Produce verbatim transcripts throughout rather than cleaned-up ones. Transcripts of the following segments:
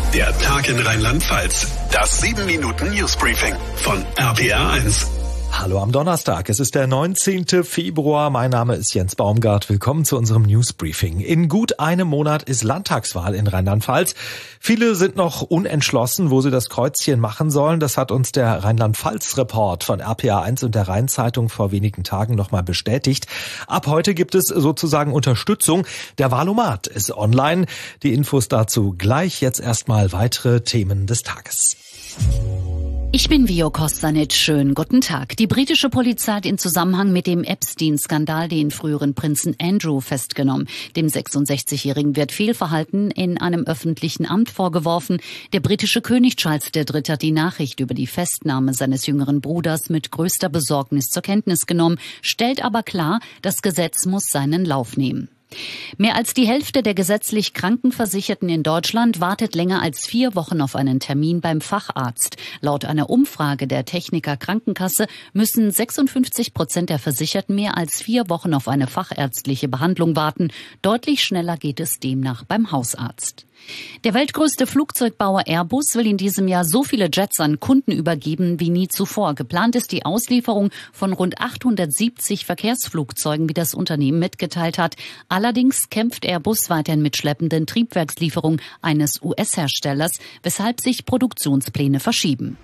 Der Tag in Rheinland-Pfalz. Das sieben Minuten Newsbriefing von R P R eins. Hallo am Donnerstag, es ist der neunzehnten Februar, mein Name ist Jens Baumgart, willkommen zu unserem Newsbriefing. In gut einem Monat ist Landtagswahl in Rheinland-Pfalz. Viele sind noch unentschlossen, wo sie das Kreuzchen machen sollen. Das hat uns der Rheinland-Pfalz-Report von R P R eins und der Rhein-Zeitung vor wenigen Tagen nochmal bestätigt. Ab heute gibt es sozusagen Unterstützung. Der Wahlomat ist online. Die Infos dazu gleich, jetzt erstmal weitere Themen des Tages. Ich bin Vio Kostanic. Schönen guten Tag. Die britische Polizei hat in Zusammenhang mit dem Epstein-Skandal den früheren Prinzen Andrew festgenommen. Dem sechsundsechzigjährigen wird Fehlverhalten in einem öffentlichen Amt vorgeworfen. Der britische König Charles der Dritte hat die Nachricht über die Festnahme seines jüngeren Bruders mit größter Besorgnis zur Kenntnis genommen, stellt aber klar, das Gesetz muss seinen Lauf nehmen. Mehr als die Hälfte der gesetzlich Krankenversicherten in Deutschland wartet länger als vier Wochen auf einen Termin beim Facharzt. Laut einer Umfrage der Techniker Krankenkasse müssen sechsundfünfzig Prozent der Versicherten mehr als vier Wochen auf eine fachärztliche Behandlung warten. Deutlich schneller geht es demnach beim Hausarzt. Der weltgrößte Flugzeugbauer Airbus will in diesem Jahr so viele Jets an Kunden übergeben wie nie zuvor. Geplant ist die Auslieferung von rund achthundertsiebzig Verkehrsflugzeugen, wie das Unternehmen mitgeteilt hat. Allerdings kämpft Airbus weiterhin mit schleppenden Triebwerkslieferungen eines U S-Herstellers, weshalb sich Produktionspläne verschieben.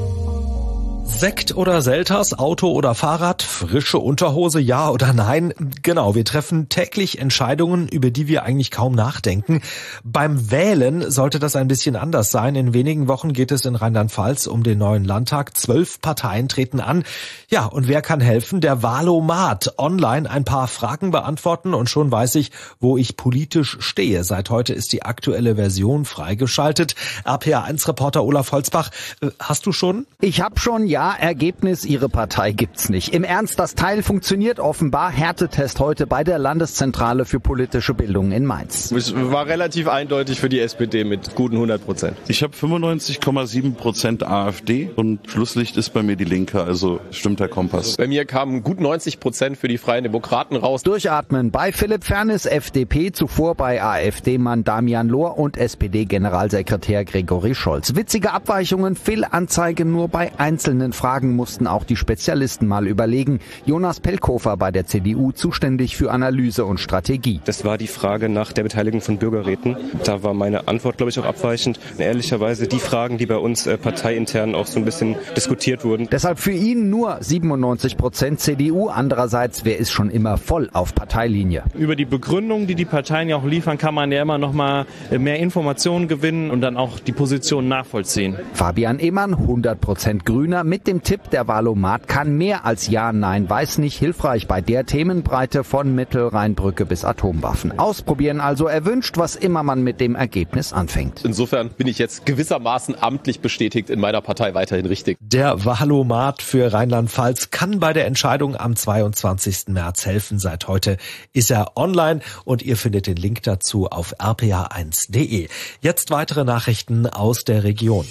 Sekt oder Selters, Auto oder Fahrrad, frische Unterhose, ja oder nein? Genau, wir treffen täglich Entscheidungen, über die wir eigentlich kaum nachdenken. Beim Wählen sollte das ein bisschen anders sein. In wenigen Wochen geht es in Rheinland-Pfalz um den neuen Landtag. Zwölf Parteien treten an. Ja, und wer kann helfen? Der Wahlomat. Online ein paar Fragen beantworten und schon weiß ich, wo ich politisch stehe. Seit heute ist die aktuelle Version freigeschaltet. R P R eins Reporter Olaf Holzbach, hast du schon? Ich habe schon, ja. Ergebnis, Ihre Partei gibt's nicht. Im Ernst, das Teil funktioniert offenbar. Härtetest heute bei der Landeszentrale für politische Bildung in Mainz. Es war relativ eindeutig für die S P D mit guten hundert Prozent. Ich habe fünfundneunzig Komma sieben Prozent AfD und Schlusslicht ist bei mir die Linke, also stimmt der Kompass. Bei mir kamen gut neunzig Prozent für die Freien Demokraten raus. Durchatmen bei Philipp Fernes, F D P, zuvor bei AfD-Mann Damian Lohr und S P D-Generalsekretär Gregory Scholz. Witzige Abweichungen, Fehlanzeige nur bei einzelnen Fragen mussten auch die Spezialisten mal überlegen. Jonas Pelkofer bei der C D U, zuständig für Analyse und Strategie. Das war die Frage nach der Beteiligung von Bürgerräten. Da war meine Antwort, glaube ich, auch abweichend. Ehrlicherweise die Fragen, die bei uns äh, parteiintern auch so ein bisschen diskutiert wurden. Deshalb für ihn nur siebenundneunzig Prozent C D U. Andererseits, wer ist schon immer voll auf Parteilinie? Über die Begründung, die die Parteien ja auch liefern, kann man ja immer noch mal mehr Informationen gewinnen und dann auch die Position nachvollziehen. Fabian Ehmann, hundert Prozent Grüner, mit dem Tipp, der Wahlomat kann mehr als Ja, Nein, Weiß nicht, hilfreich bei der Themenbreite von Mittelrheinbrücke bis Atomwaffen. Ausprobieren also erwünscht, was immer man mit dem Ergebnis anfängt. Insofern bin ich jetzt gewissermaßen amtlich bestätigt in meiner Partei weiterhin richtig. Der Wahlomat für Rheinland-Pfalz kann bei der Entscheidung am zweiundzwanzigsten März helfen. Seit heute ist er online und ihr findet den Link dazu auf r p r eins punkt d e. Jetzt weitere Nachrichten aus der Region.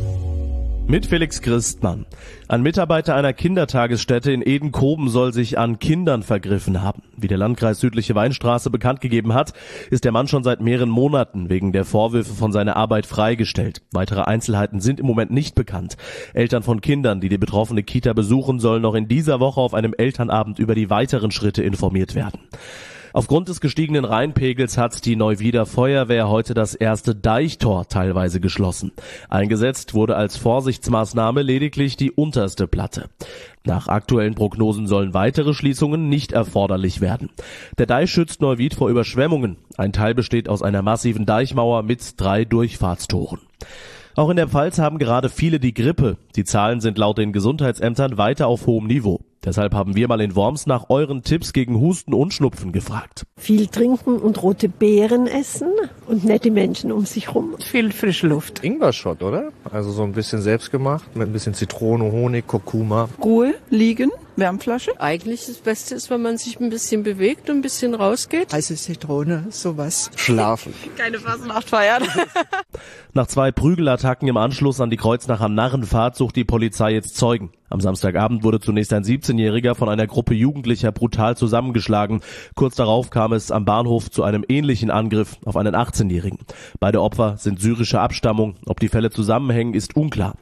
Mit Felix Christmann. Ein Mitarbeiter einer Kindertagesstätte in Edenkoben soll sich an Kindern vergriffen haben. Wie der Landkreis Südliche Weinstraße bekannt gegeben hat, ist der Mann schon seit mehreren Monaten wegen der Vorwürfe von seiner Arbeit freigestellt. Weitere Einzelheiten sind im Moment nicht bekannt. Eltern von Kindern, die die betroffene Kita besuchen, sollen noch in dieser Woche auf einem Elternabend über die weiteren Schritte informiert werden. Aufgrund des gestiegenen Rheinpegels hat die Neuwieder Feuerwehr heute das erste Deichtor teilweise geschlossen. Eingesetzt wurde als Vorsichtsmaßnahme lediglich die unterste Platte. Nach aktuellen Prognosen sollen weitere Schließungen nicht erforderlich werden. Der Deich schützt Neuwied vor Überschwemmungen. Ein Teil besteht aus einer massiven Deichmauer mit drei Durchfahrtstoren. Auch in der Pfalz haben gerade viele die Grippe. Die Zahlen sind laut den Gesundheitsämtern weiter auf hohem Niveau. Deshalb haben wir mal in Worms nach euren Tipps gegen Husten und Schnupfen gefragt. Viel trinken und rote Beeren essen und nette Menschen um sich rum. Viel frische Luft. Ingwer-Shot, oder? Also so ein bisschen selbstgemacht mit ein bisschen Zitrone, Honig, Kurkuma. Ruhe, liegen, Wärmflasche. Eigentlich das Beste ist, wenn man sich ein bisschen bewegt und ein bisschen rausgeht. Heiße Zitrone, sowas. Schlafen. Keine Fastnacht feiern. Nach zwei Prügelattacken im Anschluss an die Kreuznacher Narrenfahrt sucht die Polizei jetzt Zeugen. Am Samstagabend wurde zunächst ein siebzehnjähriger von einer Gruppe Jugendlicher brutal zusammengeschlagen. Kurz darauf kam es am Bahnhof zu einem ähnlichen Angriff auf einen achtzehnjährigen. Beide Opfer sind syrischer Abstammung. Ob die Fälle zusammenhängen, ist unklar.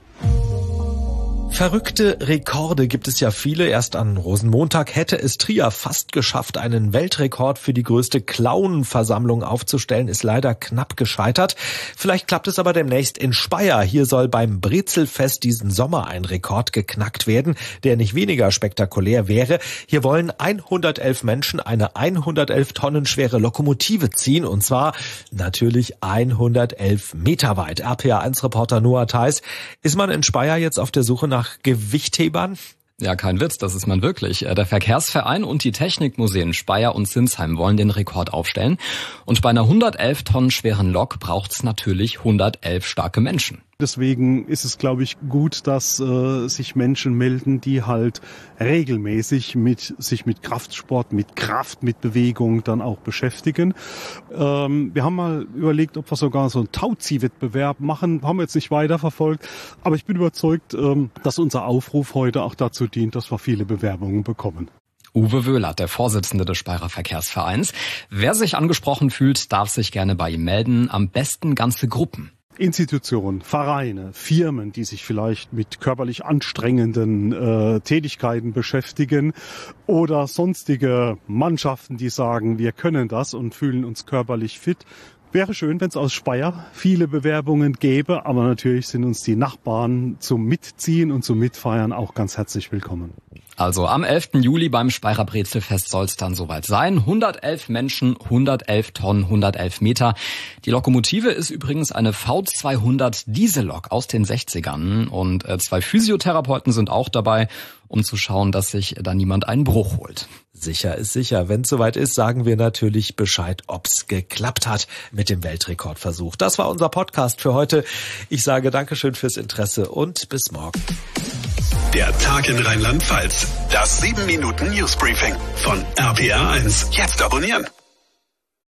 Verrückte Rekorde gibt es ja viele. Erst an Rosenmontag hätte es Trier fast geschafft, einen Weltrekord für die größte Clownenversammlung aufzustellen, ist leider knapp gescheitert. Vielleicht klappt es aber demnächst in Speyer. Hier soll beim Brezelfest diesen Sommer ein Rekord geknackt werden, der nicht weniger spektakulär wäre. Hier wollen hundertelf Menschen eine hundertelf Tonnen schwere Lokomotive ziehen, und zwar natürlich hundertelf Meter weit. R P A eins Reporter Noah Theis. Ist man in Speyer jetzt auf der Suche nach Gewichthebern? Ja, kein Witz, das ist man wirklich. Der Verkehrsverein und die Technikmuseen Speyer und Sinsheim wollen den Rekord aufstellen. Und bei einer hundertelf Tonnen schweren Lok braucht's natürlich hundertelf starke Menschen. Deswegen ist es, glaube ich, gut, dass äh, sich Menschen melden, die halt regelmäßig mit sich mit Kraftsport, mit Kraft, mit Bewegung dann auch beschäftigen. Ähm, wir haben mal überlegt, ob wir sogar so einen Tauziehwettbewerb machen. Haben wir jetzt nicht weiterverfolgt. Aber ich bin überzeugt, ähm, dass unser Aufruf heute auch dazu dient, dass wir viele Bewerbungen bekommen. Uwe Wöhlert, der Vorsitzende des Speyerer Verkehrsvereins. Wer sich angesprochen fühlt, darf sich gerne bei ihm melden. Am besten ganze Gruppen. Institutionen, Vereine, Firmen, die sich vielleicht mit körperlich anstrengenden äh, Tätigkeiten beschäftigen oder sonstige Mannschaften, die sagen, wir können das und fühlen uns körperlich fit. Wäre schön, wenn es aus Speyer viele Bewerbungen gäbe, aber natürlich sind uns die Nachbarn zum Mitziehen und zum Mitfeiern auch ganz herzlich willkommen. Also am elften Juli beim Speyerer Brezelfest soll es dann soweit sein. hundertelf Menschen, hundertelf Tonnen, hundertelf Meter. Die Lokomotive ist übrigens eine V zweihundert Diesellok aus den sechzigern und äh, zwei Physiotherapeuten sind auch dabei, um zu schauen, dass sich da niemand einen Bruch holt. Sicher ist sicher. Wenn es soweit ist, sagen wir natürlich Bescheid, ob's geklappt hat mit dem Weltrekordversuch. Das war unser Podcast für heute. Ich sage Dankeschön fürs Interesse und bis morgen. Der Tag in Rheinland-Pfalz. Das sieben Minuten Newsbriefing von R P R eins. Jetzt abonnieren.